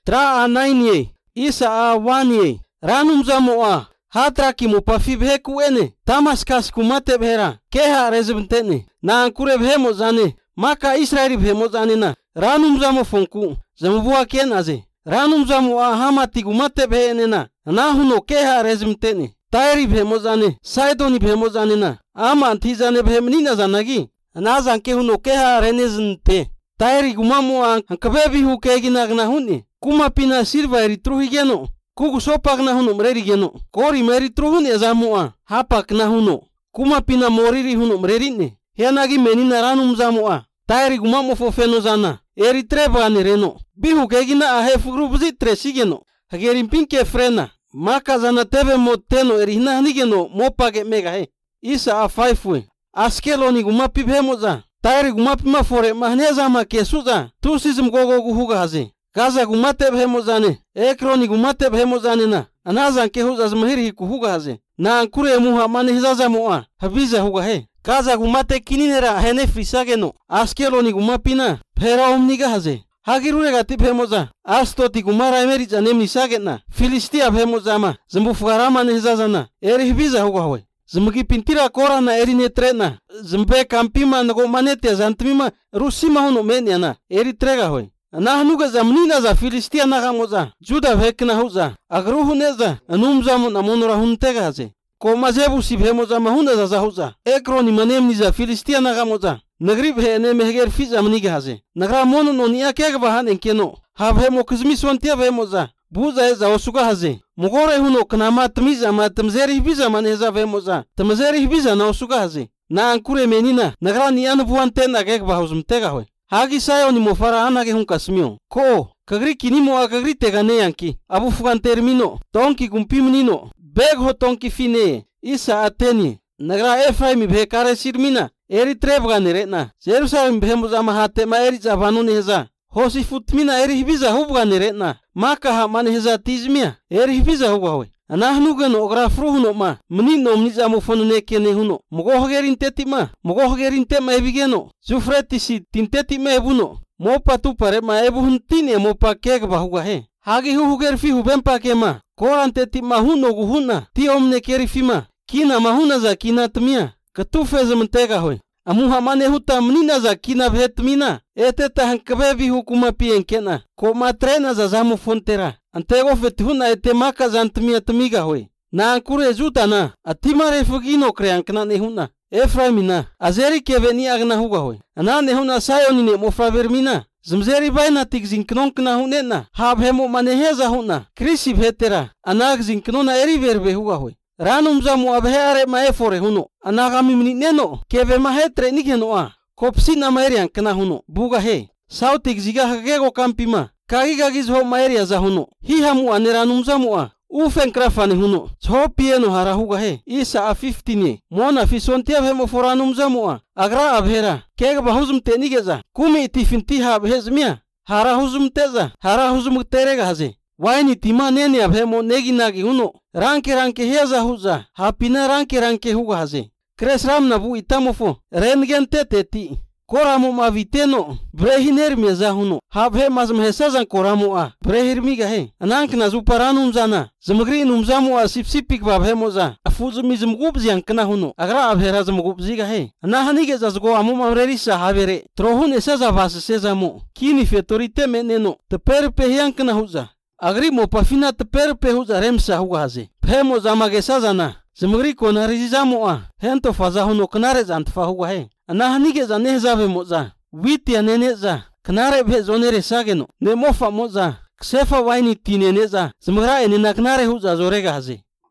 Tra a 9 ye, isa a 1 ye. Ranum zamoa. Hatraki mo pafibhe kuene. Tamaskas kumate bhera. Keha rezbentene. Na ankure bhemo zane. Maka Israeli bhemo zane na. Ranum zamo fonku. Zamubua kenaze. Ranum zamoa hamati kumate bhene na. Nahuno keha rezbentene. Tairi bhemo zane. Saidoni bhemo zane na. Ama antizane bhemnina zanagi. Nazan kehuno keha renezente. Tairi gumamu ankabebi hu keginagna huni. Kuma pina sirva eritruhigeno. Kugu sopak na huno mrerigeno. Kori meritruhuni azamua. Hapak na huno. Kuma pina moriri huno mrerine. Hianagi menina ranum zamua. Tairi gumamu fofeno zana. Eritreba reno. Bihu kegina ahefu grubuzi tresigeno. Hagerin pinke frena. Maka zana tebe moteno erihna hanigeno mopage megahe. Isa a 5 Askeloni gumapi bhemoza. Tairi gumapi mafore mahneza ma kesuza. Tusizm gogo guhuga haze. Gaza gumate bhemozane. Ekroni gumate bhemozane na. Anazan kehuza zmahiri kuhuga haze. Na ankure muha mane hizaza moa. Habiza huga he. Gaza gumate kininera hene frisageno. Askeloni gumapina. Phera omniga haze. Hagirure gati bhemoza. Astoti gumara emeriza nemni sagena. Filistia bhemozama. Zmbufugarama ne hizazana. Eri hibiza huga hoy. Zmgi pintira korana erine trena. Zmbe kampima nago manete zantmima rusima huno menyana. Eri trega hoy. Nahnuga zamnina za Filistia nagamoza. Juda vekna huza. Agruhu neza. Anumzamu namonora huntega haze. Ko mazebu sibhemoza mahuna za huza. Ekroni manemni za Filistia nagamoza. Nagrib he ne mehger fiza mniga haze. Nagra mono no niya kega bahan enkeno. Habhemo kizmi swantia bhemoza. Buza eza osuga haze. Mugore huno knama tmiza ma tmzeri biza maneza bhemoza. Tmzeri biza na osuga haze. Na ankure menina. Nagra niyan buante na kega bahuzmtega hoy. Hagi sayo ni mofara anage hun kasmio. Ko, kagri kinimo a kagri tegane yanki. Abu fugan termino. Tonki kumpimnino. Beg ho tonki fine. Isa ateni. Nagra Efraimi bhe kare sirmina. Eri trebga nerena. Jerusalem bhe muzama hate ma eri zabanu neheza. Hosi futmina eri hibiza hubga nerena. Maka ha mane heza tizmia. Eri hibiza hubga hoy. Anahnugan ogra fruhuno ma. Mnino mnizamu fonune kene huno. Mugohogerin tetima. Mugohogerin tema ebigeno. Zufretisi tinteti me ebuno. Mopa tu pare ma ebuhun tine mopa keg bahuga he. Hagi huger fi hubempa kema. Koran tetima huno guhuna. Ti omne keri fima. Kina mahuna za kina tmia. Katufe zamantega hoy. Amuha mane huta mnina za kina bhetmina. Eteta hankabebi hukuma pienkena. Ko matrena za zamu fontera. Antego fethuna etemaka zantmia tmiga hoy. Na ankure zutana. Atimare fugino kreankna nehuna. Efraimina. Azeri keveni agna huga hoy. Ana nehuna sayoni ne mofravermina. Zmzeri baina tik zinknonkna hunena. Habhemo maneheza huna. Krisi bhetera. Anag zinknona eri verbe huga hoy. Ranum zamu abheare maefore huno. Anagami mnineno. Keve mahetre nigenoa. Kopsina maerian kana huno. Buga he. Sautik ziga hagego kampima. Kagigagiz ho maeria za huno. Hihamu aneranum zamua. Ufen krafani huno. Cho pieno harahuga he. Isa a 15 Mona fisontia vemo foranum zamua. Agra abhera. Kega bahuzum tenigeza. Kumi itifintiha abhezmia. Harahuzum teza. Harahuzum terega haze. Waini tima nene abhemo neginagi huno. Ranke heza huza. Hapina ranke huga haze. Kresram nabu itamofo. Rengente teti. Koramo maviteno. Brehiner meza huno. Habhe mazmhesazan koramo a. Brehir miga he. Anank na zuparanum zana. Zamagri numzamu a sipsipik babhemoza. Afuzumizm gubzian kana huno. Agra abhera zamgubziga he. Anahanige zazgo amu mamrerisa habere. Trohun esaza vasesezamo. Kini fetorite meneno. Teper pehian kana huza. Agri mo pafina teper pehuza remsa huga haze. Phemo zamagesazana. Zamagri konarizamu a. Hento fazahuno kanare zantfa huga he. Anahanige za nehzabe moza. Witi aneneza. Knare bhe zonere sageno. Ne mofa moza. Ksefa waini tineneza. Zmgra enina knare huza zorega haze.